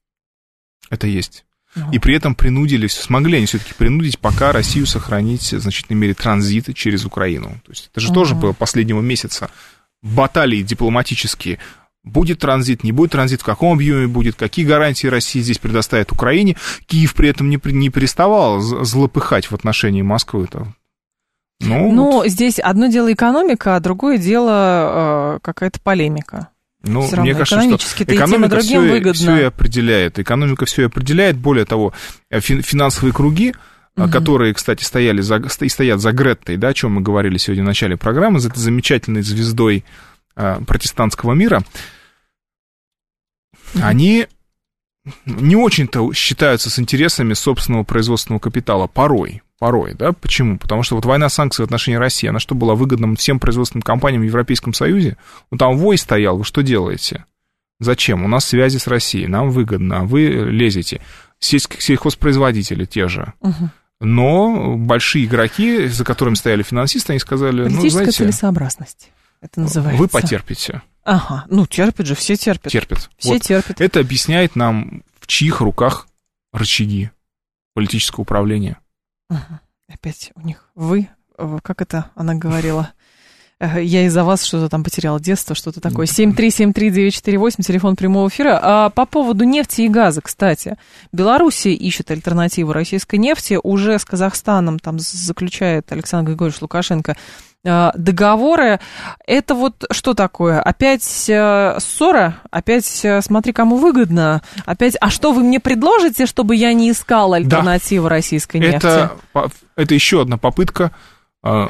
Это есть. Ну. И при этом принудили, смогли они все-таки принудить пока Россию сохранить в значительной мере транзит через Украину. То есть это же uh-huh. тоже было последнего месяца баталии дипломатические. Будет транзит, не будет транзит, в каком объеме будет, какие гарантии Россия здесь предоставит Украине. Киев при этом не, не переставал злопыхать в отношении Москвы-то. Ну, Но вот. Здесь одно дело экономика, а другое дело э, какая-то полемика. Ну, все мне равно, кажется, что экономика все, все и определяет. Экономика все и определяет. Более того, финансовые круги, угу. которые, кстати, стояли за, стоят за Греттой, да, о чем мы говорили сегодня в начале программы, за этой замечательной звездой а, протестантского мира, угу. они не очень-то считаются с интересами собственного производственного капитала порой. Порой, да, почему? Потому что вот война санкций в отношении России, она что, была выгодна всем производственным компаниям в Европейском Союзе? Ну, там вой стоял, вы что делаете? Зачем? У нас связи с Россией, нам выгодно, а вы лезете. Сельхозпроизводители те же. Угу. Но большие игроки, за которыми стояли финансисты, они сказали, ну, знаете... Политическая целесообразность, это называется. Вы потерпите. Ага, ну, терпят же, все терпят. Терпят. Все вот. терпят. Это объясняет нам, в чьих руках рычаги политического управления. Угу. Опять у них вы, как это она говорила, я из-за вас что-то там потеряла детство, что-то такое. семь три семь три девять четыре восемь, телефон прямого эфира. А по поводу нефти и газа, кстати, Белоруссия ищет альтернативу российской нефти, уже с Казахстаном там заключает Александр Григорьевич Лукашенко договоры. Это вот что такое? Опять ссора? Опять смотри, кому выгодно? Опять, а что вы мне предложите, чтобы я не искала альтернативу да. российской нефти? Это, это еще одна попытка э,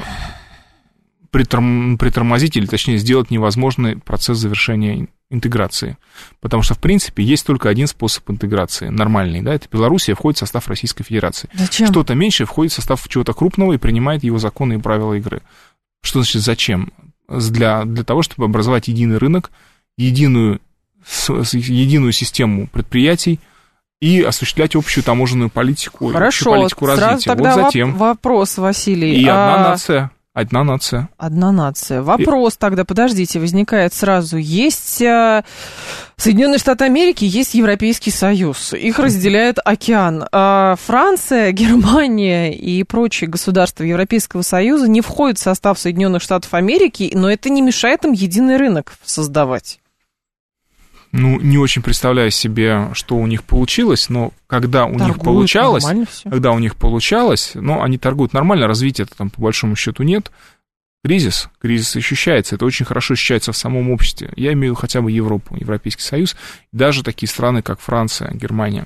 приторм, притормозить, или точнее сделать невозможный процесс завершения интеграции. Потому что, в принципе, есть только один способ интеграции, нормальный, да, это Белоруссия входит в состав Российской Федерации. Зачем? Что-то меньшее входит в состав чего-то крупного и принимает его законы и правила игры. Что значит зачем? Для, для того, чтобы образовать единый рынок, единую, единую систему предприятий и осуществлять общую таможенную политику, Хорошо, политику развития. Сразу тогда вот затем. Вопрос, Василий. И а... одна нация. Одна нация. Одна нация. Вопрос и... тогда, подождите, возникает сразу. Есть а, Соединенные Штаты Америки, есть Европейский Союз. Их разделяет океан. А Франция, Германия и прочие государства Европейского Союза не входят в состав Соединенных Штатов Америки, но это не мешает им единый рынок создавать. Ну, не очень представляю себе, что у них получилось, но когда у торгуют них получалось, когда у них получалось, ну, они торгуют нормально, развития-то там по большому счету нет. Кризис, кризис ощущается, это очень хорошо ощущается в самом обществе. Я имею хотя бы Европу, Европейский Союз, даже такие страны, как Франция, Германия.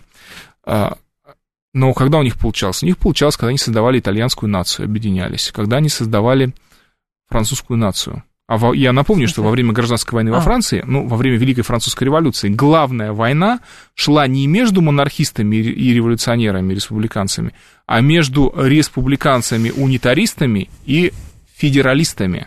Но когда у них получалось? У них получалось, когда они создавали итальянскую нацию, объединялись, когда они создавали французскую нацию. А во, я напомню, что во время гражданской войны во Франции, ну, во время Великой Французской революции, главная война шла не между монархистами и революционерами, республиканцами, а между республиканцами-унитаристами и федералистами.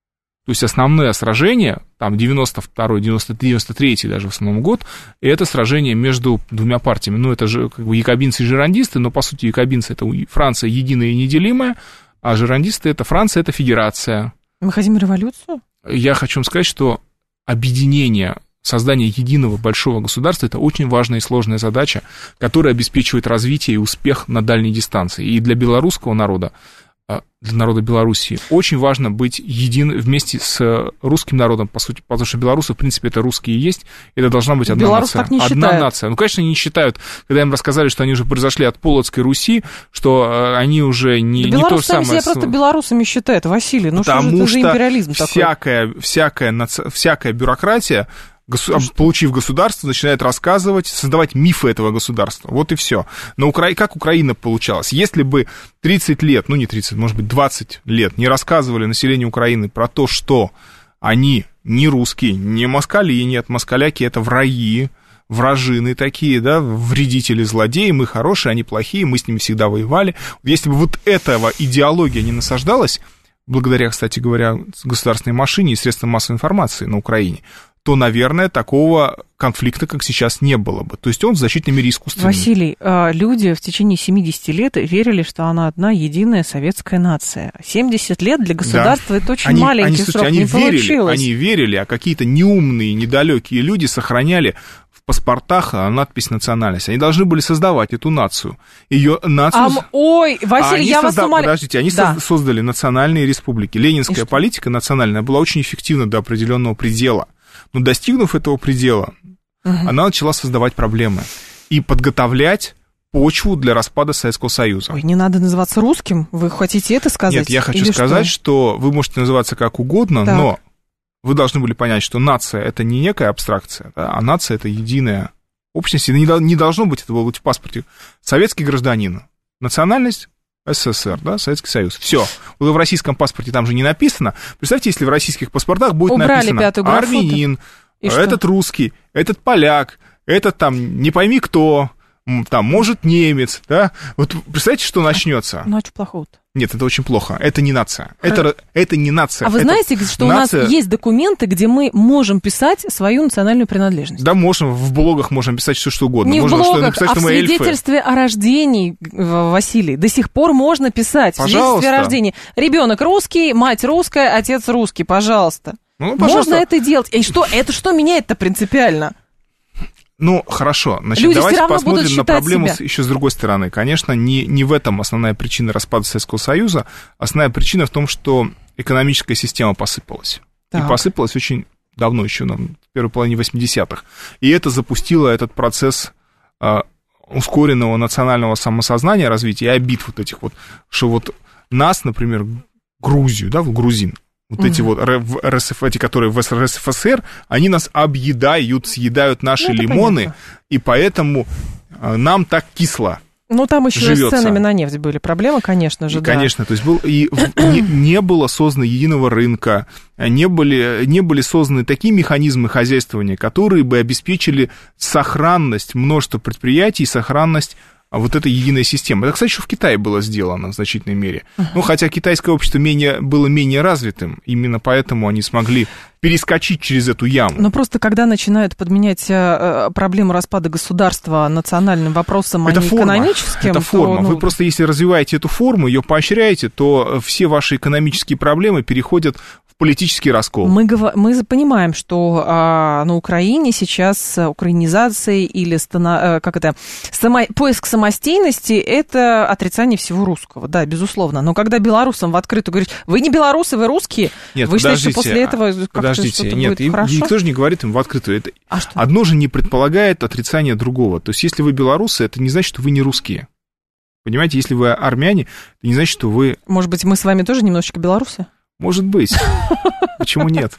То есть основное сражение, там девяносто второй, девяносто третий даже в основном год, это сражение между двумя партиями. Ну, это же как бы якобинцы и жерандисты, но по сути якобинцы — это Франция единая и неделимая, а жерандисты — это Франция, это федерация. Мы хотим революцию? Я хочу вам сказать, что объединение, создание единого большого государства — это очень важная и сложная задача, которая обеспечивает развитие и успех на дальней дистанции. И для белорусского народа, для народа Белоруссии очень важно быть един вместе с русским народом, по сути, потому что белорусы, в принципе, это русские и есть, это должна быть одна Белорус нация. Так не одна считает. нация. Ну, конечно, они не считают, когда им рассказали, что они уже произошли от Полоцкой Руси, что они уже не, да не то же самое. Белорусы сами себя просто белорусами считают, Василий, ну что же это за империализм такой? Всякая, всякая, всякая бюрократия, получив государство, начинает рассказывать, создавать мифы этого государства. Вот и все. Но Укра... как Украина получалась? Если бы тридцать лет, ну не тридцать, может быть, двадцать лет не рассказывали населению Украины про то, что они не русские, не москали, нет, москаляки — это враги, вражины такие, да, вредители, злодеи, мы хорошие, они плохие, мы с ними всегда воевали. Если бы вот этого идеология не насаждалась, благодаря, кстати говоря, государственной машине и средствам массовой информации на Украине, то, наверное, такого конфликта, как сейчас, не было бы. То есть он в значительной мере искусственный. Василий, люди в течение семидесяти лет верили, что она одна единая советская нация. семьдесят лет для государства да. это очень они, маленький они, слушайте, срок, они не верили, получилось. Они верили, а какие-то неумные, недалекие люди сохраняли в паспортах надпись «национальность». Они должны были создавать эту нацию. Ее нацию... Ам, ой, Василий, а я созда... вас умоляю... Подождите, они да. создали национальные республики. Ленинская политика национальная была очень эффективна до определенного предела. Но достигнув этого предела, угу. она начала создавать проблемы и подготовлять почву для распада Советского Союза. Ой, не надо называться русским, вы хотите это сказать? Нет, я хочу Или сказать, что? что вы можете называться как угодно, так. но вы должны были понять, что нация — это не некая абстракция, да, а нация — это единая общность, и не должно быть этого быть в паспорте. Советский гражданин, национальность — СССР, да, Советский Союз. Все. В российском паспорте там же не написано. Представьте, если в российских паспортах будет Убрали написано армянин, этот русский, этот поляк, этот там не пойми кто, там, может, немец, да? Вот представьте, что начнется. Ну, а что плохого-то? Нет, это очень плохо. Это не нация. Это, это не нация. А вы это знаете, что нация... у нас есть документы, где мы можем писать свою национальную принадлежность? Да, можем. В блогах можем писать все, что угодно. Не можно в блогах, что написать, а что в мы эльфы. свидетельстве о рождении, Василий. До сих пор можно писать. Пожалуйста. В свидетельстве о рождении. Ребенок русский, мать русская, отец русский. Пожалуйста. Ну, пожалуйста. Можно это делать. И что, это что меняет-то принципиально? Ну, хорошо. Значит, люди давайте посмотрим на проблему себя. С, еще с другой стороны. Конечно, не, не в этом основная причина распада Советского Союза. Основная причина в том, что экономическая система посыпалась. Так. И посыпалась очень давно, еще на, в первой половине восьмидесятых. И это запустило этот процесс э, ускоренного национального самосознания, развития и обид вот этих вот, что вот нас, например, Грузию, да, грузин, вот угу. эти вот РСФ, эти, которые в РСФСР, они нас объедают, съедают наши ну, лимоны, понятно. И поэтому нам так кисло. Ну, там еще живется. И с ценами на нефть были проблемы, конечно же, и, да. Конечно, то есть был, и не, не было создано единого рынка, не были, не были созданы такие механизмы хозяйствования, которые бы обеспечили сохранность множества предприятий, сохранность вот эта единая система. Это, кстати, еще в Китае было сделано в значительной мере. Uh-huh. Ну, хотя китайское общество менее, было менее развитым, именно поэтому они смогли перескочить через эту яму. Но просто когда начинают подменять э, проблему распада государства национальным вопросом, а это не форма, экономическим... Это форма. То, ну... Вы просто, если развиваете эту форму, ее поощряете, то все ваши экономические проблемы переходят в политический раскол. Мы, мы понимаем, что а, на Украине сейчас украинизация или стана, как это, само, поиск самостийности – это отрицание всего русского, да, безусловно. Но когда белорусам в открытую говоришь, вы не белорусы, вы русские, нет, вы считаете, что после этого как-то что-то нет, будет им, хорошо? Никто же не говорит им в открытую. Это а что? Одно же не предполагает отрицание другого. То есть, если вы белорусы, это не значит, что вы не русские. Понимаете, если вы армяне, это не значит, что вы... Может быть, мы с вами тоже немножечко белорусы? Может быть. Почему нет?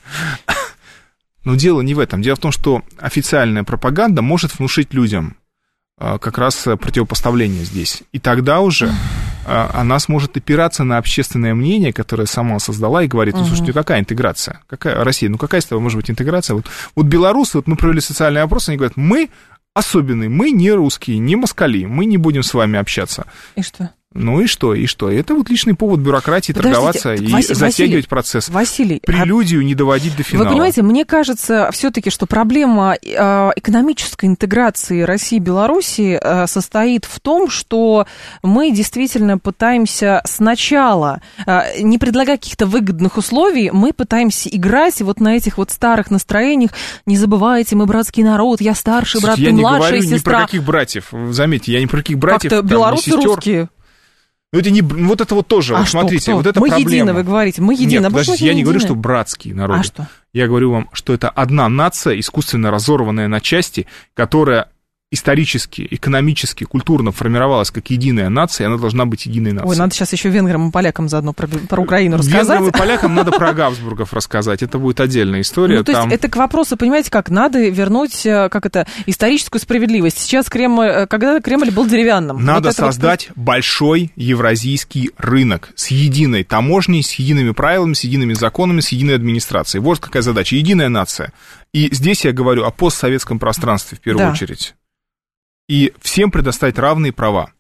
Но дело не в этом. Дело в том, что официальная пропаганда может внушить людям как раз противопоставление здесь. И тогда уже она сможет опираться на общественное мнение, которое сама создала, и говорит, ну, слушайте, какая интеграция? Какая Россия? Ну, какая с тобой может быть интеграция? Вот, вот белорусы, вот мы провели социальный опрос, они говорят, мы особенные, мы не русские, не москали, мы не будем с вами общаться. И что? Ну и что, и что? Это вот личный повод бюрократии Подождите, торговаться и Василий, затягивать процесс. Василий, прелюдию а... не доводить до финала. Вы понимаете, мне кажется все-таки, что проблема экономической интеграции России и Беларуси состоит в том, что мы действительно пытаемся сначала, не предлагая каких-то выгодных условий, мы пытаемся играть вот на этих вот старых настроениях. Не забывайте, мы братский народ, я старший брат, ты младшая сестра. Я не говорю ни про каких братьев, заметьте, я не про каких братьев, как-то белорусы, ни сестер. Русские. Ну, это не, вот это вот тоже, а вот что, смотрите, кто? вот это мы проблема. Мы едины, вы говорите, мы едины. Нет, подождите, я не едины. говорю, что братские народы. А что? Я говорю вам, что это одна нация, искусственно разорванная на части, которая исторически, экономически, культурно формировалась как единая нация, и она должна быть единой нацией. Ой, надо сейчас еще венграм и полякам заодно про, про Украину рассказать. Венграм и полякам надо про Габсбургов рассказать, это будет отдельная история. Ну, то там... есть это к вопросу, понимаете, как надо вернуть, как это, историческую справедливость. Сейчас Кремль, когда Кремль был деревянным. Надо вот создать вот... большой евразийский рынок с единой таможней, с едиными правилами, с едиными законами, с единой администрацией. Вот какая задача, единая нация. И здесь я говорю о постсоветском пространстве в первую да. очередь. И всем предоставить равные права.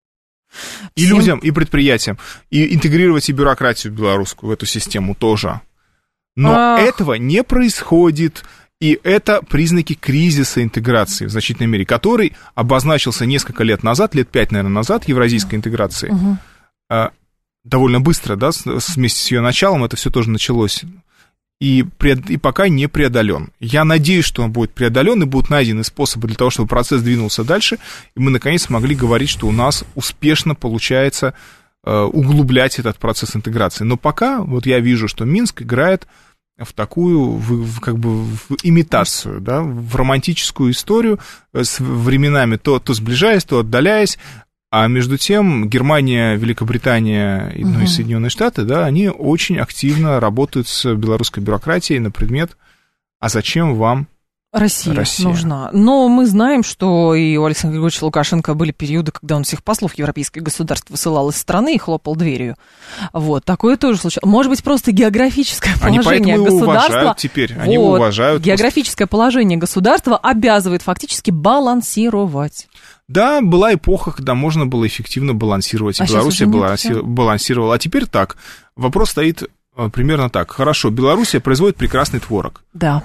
И всем... людям, и предприятиям. И интегрировать и бюрократию белорусскую в эту систему тоже. Но Ах. этого не происходит. И это признаки кризиса интеграции в значительной мере, который обозначился несколько лет назад, лет пять, наверное, назад, евразийской интеграции. Угу. Довольно быстро, да, вместе с ее началом это все тоже началось. И, пред, и пока не преодолен. Я надеюсь, что он будет преодолен, и будут найдены способы для того, чтобы процесс двинулся дальше, и мы, наконец, смогли говорить, что у нас успешно получается э, углублять этот процесс интеграции. Но пока вот я вижу, что Минск играет в такую, в, в, как бы, в имитацию, да, в романтическую историю, с временами то, то сближаясь, то отдаляясь. А между тем Германия, Великобритания, ну и Соединенные Штаты, да, они очень активно работают с белорусской бюрократией на предмет, а зачем вам Россия, Россия нужна. Но мы знаем, что и у Александра Григорьевича Лукашенко были периоды, когда он всех послов европейских государств высылал из страны и хлопал дверью. Вот, такое тоже случалось. Может быть, просто географическое положение они государства... Его уважают теперь, вот, они его уважают. Географическое просто... положение государства обязывает фактически балансировать. Да, была эпоха, когда можно было эффективно балансировать. И а Белоруссия баланси... балансировала. А теперь так. Вопрос стоит примерно так. Хорошо, Белоруссия производит прекрасный творог. Да.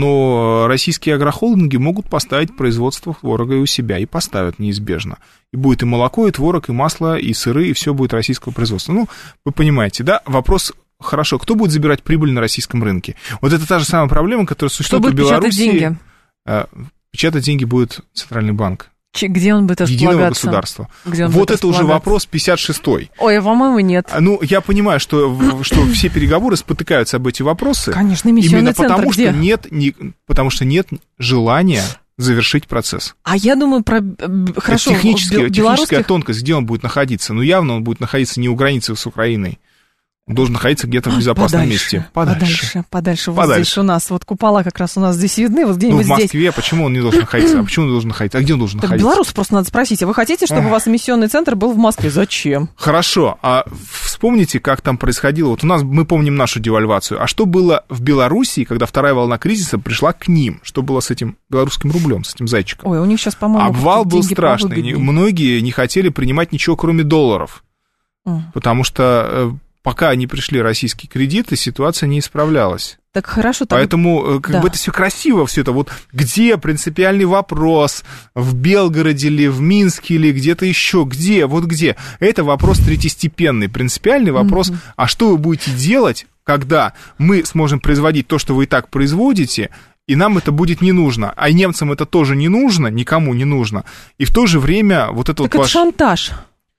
Но российские агрохолдинги могут поставить производство творога и у себя, и поставят неизбежно. И будет и молоко, и творог, и масло, и сыры, и все будет российского производства. Ну, вы понимаете, да? Вопрос, хорошо, кто будет забирать прибыль на российском рынке? Вот это та же самая проблема, которая существует в Беларуси. Что будет печатать деньги? Печатать деньги будет Центральный банк. Где он будет располагаться? Единого государства. Где он вот будет это уже вопрос пятьдесят шестой. Ой, по-моему, нет. Ну, я понимаю, что, что все переговоры спотыкаются об эти вопросы. Конечно, эмиссионный центр потому, где? Что нет, не, потому что нет желания завершить процесс. А я думаю, про... Хорошо, техническая, белорусских... техническая тонкость, где он будет находиться? Ну, явно он будет находиться не у границы с Украиной. Он должен находиться где-то в безопасном подальше, месте. Подальше, подальше. Подальше. Вот подальше. Здесь у нас, вот купола как раз у нас здесь видны, вот где-нибудь здесь. Ну, в Москве, здесь. Почему он не должен находиться? А почему он должен находиться? А где он должен так находиться? Белорусов просто надо спросить, а вы хотите, чтобы у вас эмиссионный центр был в Москве? Зачем? Хорошо, а вспомните, как там происходило. Вот у нас, мы помним нашу девальвацию. А что было в Белоруссии, когда вторая волна кризиса пришла к ним? Что было с этим белорусским рублем, с этим зайчиком? Ой, у них сейчас, по-моему, обвал был страшный. Многие не хотели принимать ничего, кроме долларов. Mm. Потому что... Пока не пришли российские кредиты, ситуация не исправлялась. Так хорошо. Так... Поэтому как да. бы это все красиво, все это. Вот где принципиальный вопрос? В Белгороде ли, в Минске ли, где-то еще? Где? Вот где? Это вопрос третьестепенный. Принципиальный вопрос, mm-hmm. а что вы будете делать, когда мы сможем производить то, что вы и так производите, и нам это будет не нужно. А немцам это тоже не нужно, никому не нужно. И в то же время вот это так вот это ваш... шантаж.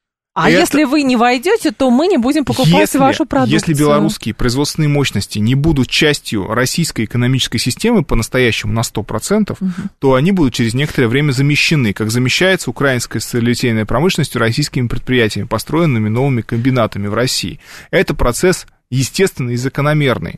А это... если вы не войдете, то мы не будем покупать если, вашу продукцию. Если белорусские производственные мощности не будут частью российской экономической системы по-настоящему на сто процентов, угу. то они будут через некоторое время замещены, как замещается украинская сталелитейная промышленность российскими предприятиями, построенными новыми комбинатами в России. Это процесс естественный и закономерный.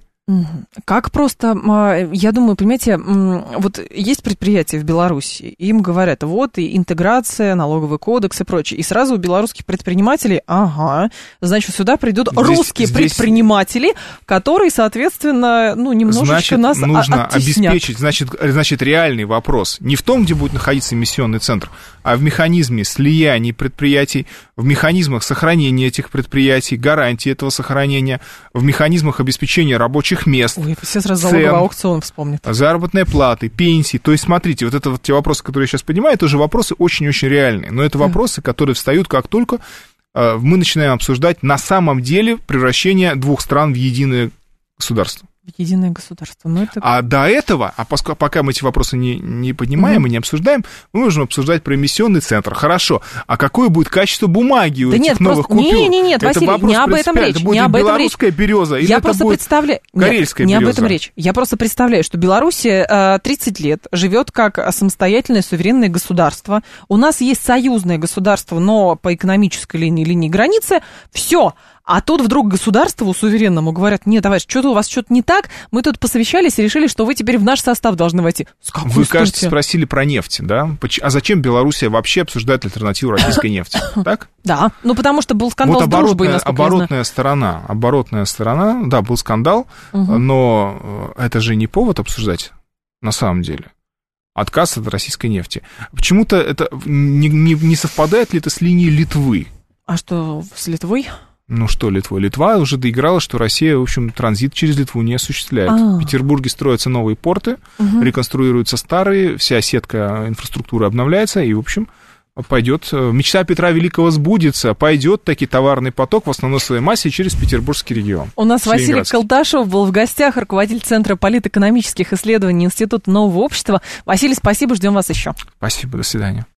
Как просто, я думаю, понимаете, вот есть предприятия в Беларуси, им говорят, вот и интеграция, налоговый кодекс и прочее, и сразу у белорусских предпринимателей, ага, значит, сюда придут здесь, русские здесь... предприниматели, которые, соответственно, ну, немножечко значит, нас нужно оттеснят. обеспечить, значит, значит, реальный вопрос не в том, где будет находиться эмиссионный центр, а в механизме слияния предприятий, в механизмах сохранения этих предприятий, гарантии этого сохранения, в механизмах обеспечения рабочих мест. Ой, все сразу залоговый аукцион вспомнят. Заработные платы, пенсии. То есть, смотрите, вот это вот те вопросы, которые я сейчас поднимаю, это уже вопросы очень-очень реальные. Но это вопросы, которые встают, как только э, мы начинаем обсуждать на самом деле превращение двух стран в единое государство. Единое государство. Но это... А до этого, а поскольку, пока мы эти вопросы не, не поднимаем угу. и не обсуждаем, мы можем обсуждать про эмиссионный центр. Хорошо. А какое будет качество бумаги у да этих нет, новых просто... купюр? Нет, нет, нет, это Василий, не об этом речь. Это будет не об этом белорусская речь. береза или Я это просто будет представляю... карельская нет, береза? Не об этом речь. Я просто представляю, что Белоруссия тридцать лет живет как самостоятельное суверенное государство. У нас есть союзное государство, но по экономической линии, линии границы. Все. А тут вдруг государству суверенному говорят, нет, товарищ, что-то у вас что-то не так, мы тут посовещались и решили, что вы теперь в наш состав должны войти. Вы, кажется, спросили про нефть, да? А зачем Белоруссия вообще обсуждает альтернативу российской нефти, так? Да, ну потому что был скандал вот с дружбой, насколько я знаю. Оборотная сторона, оборотная сторона, да, был скандал, угу. но это же не повод обсуждать на самом деле. Отказ от российской нефти. Почему-то это не, не, не совпадает ли это с линией Литвы? А что с Литвой? Ну что, Литва? Литва уже доиграла, что Россия, в общем, транзит через Литву не осуществляет. А-а-а. В Петербурге строятся новые порты, угу. реконструируются старые, вся сетка инфраструктуры обновляется, и, в общем, пойдет, мечта Петра Великого сбудется, пойдет таки товарный поток в основной своей массе через Петербургский регион. У нас Василий Колташев был в гостях, руководитель Центра политэкономических исследований Института нового общества. Василий, спасибо, ждем вас еще. Спасибо, до свидания.